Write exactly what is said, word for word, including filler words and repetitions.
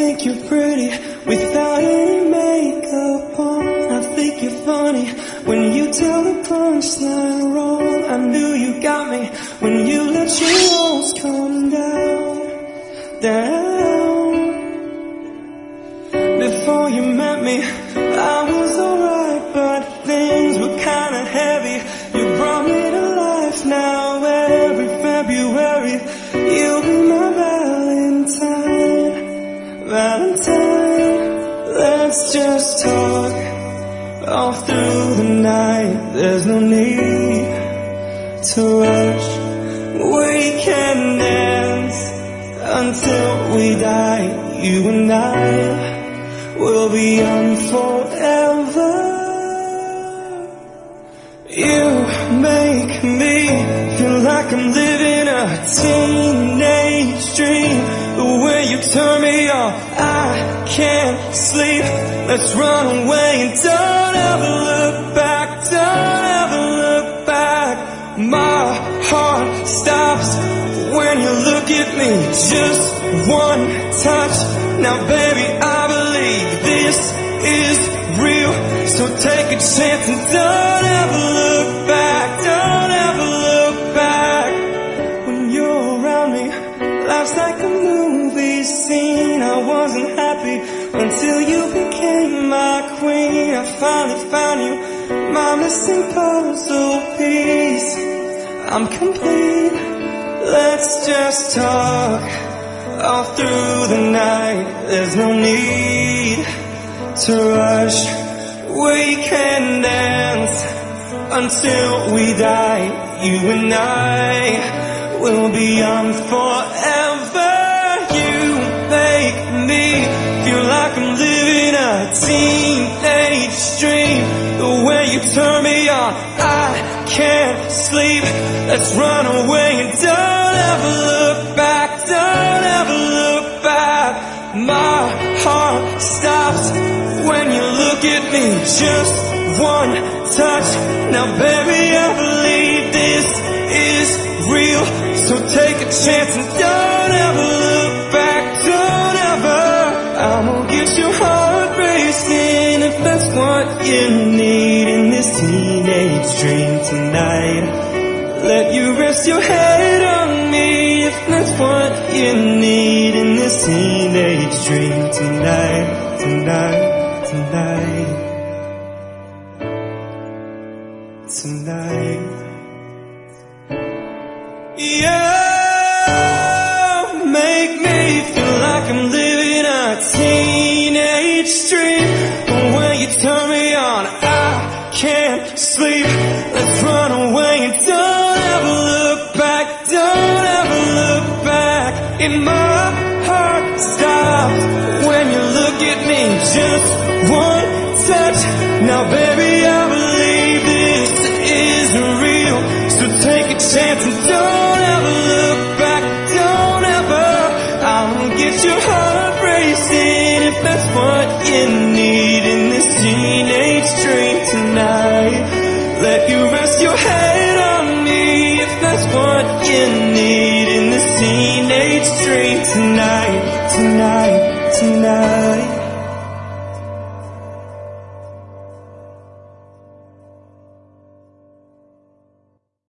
think you're pretty without any makeup on. I think you're funny when you tell the punchline wrong. I knew you got me when you let your walls come down, down. Before you met me, I was alright, but things were kinda heavy. You brought me to life now. Every February, you'll be my Valentine, Valentine. Let's just talk all through the night. There's no need to rush. We can dance until we die. You and I will be young forever. You make me feel like I'm living a teenage dream. The way you turn me on, I can't sleep. Let's run away and don't ever look back. Don't ever look back. My heart stops when you look at me. Just one touch. Now baby, I believe this is real. So take a chance and don't ever look back. Don't ever look back. When you're around me, life's like a movie scene. I wasn't happy until you became my queen. I finally found you, my missing puzzle piece. I'm complete. Let's just talk all through the night. There's no need to rush. We can dance until we die. You and I will be young forever. You make me feel like I'm living a teenage dream. The way you turn me on, I can't sleep. Let's run away and don't ever look back. Don't ever look back. My heart stops when you look at me. Just one touch. Now baby, I believe this is real. So take a chance and don't ever look back. Don't ever. I'm gonna get your heart racing if that's what you need in this teenage dream tonight. Let you rest your head on me if that's what you need in this teenage dream tonight, tonight, tonight, tonight. You make me feel like I'm living a teenage dream. When you turn me on, I can't sleep. Let's run away and don't ever look back. Don't ever look back. In my heart stops when you look at me. Just one touch. Now baby, I believe this is real. So take a chance and don't ever look back. Don't ever. I'll get your heart racing if that's what you need in this teenage dream tonight. Let you rest your head on me if that's what you need in this teenage dream tonight, tonight, tonight.